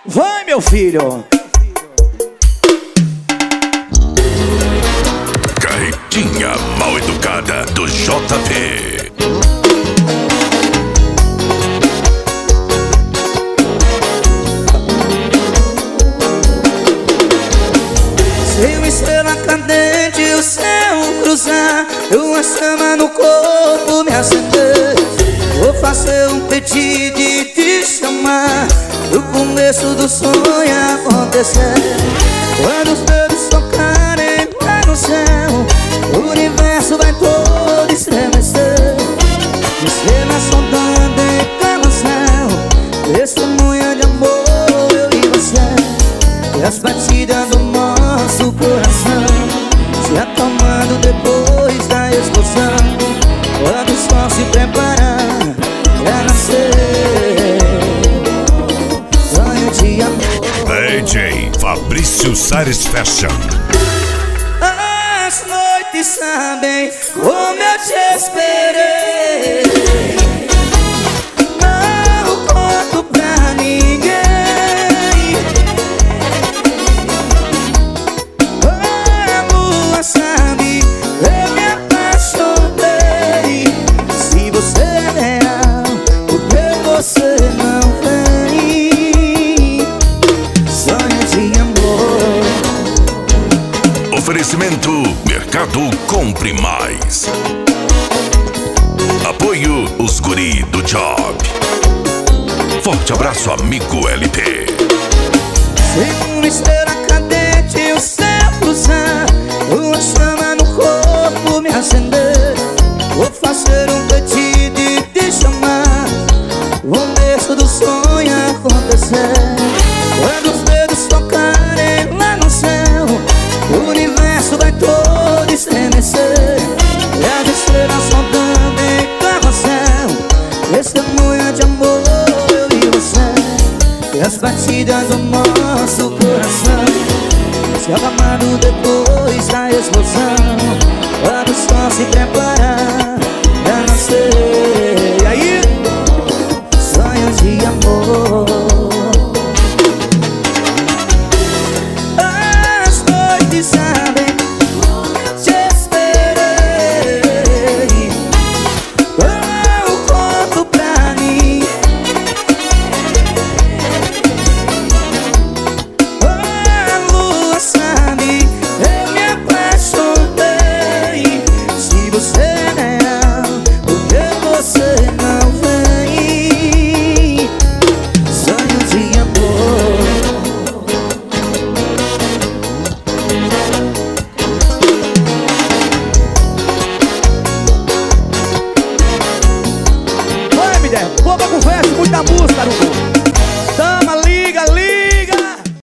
Vai, meu filho. Carretinha mal educada do JP. Se uma estrela cadente o céu cruzar, uma chama no corpo me acender, vou fazer um pedido e te chamar, no começo do sonho acontecer. Quando os dedos tocarem lá no céu, o universo vai todo estremecer. Estrelas sondando em carrossel, testemunha de amor, eu e você. E as batidas do nosso coração se acalmando depois da explosão, quando o sol se preparar pra nascer. Sonho de amor. DJ Fabrício Satisfaction. As noites sabem como eu te esperei. Não conto pra ninguém. A lua sabe, eu me apaixonei. Se você é real, por que você não vem? Sonho de amor. Oferecimento Mercado Compre Mais. Apoio os guri do Job. Forte abraço, amigo LP. Se uma estrela cadente o céu cruzar, uma chama no corpo me acender, vou fazer um pedido e te chamar, o começo do sonho acontecer. Quando os dedos tocarem lá no céu, o universo vai todo estremecer. E as estrelas sondando em carrossel, testemunha de amor, eu e você. E as batidas do nosso coração se acalmando depois da explosão, quando o sol se preparar pra nascer.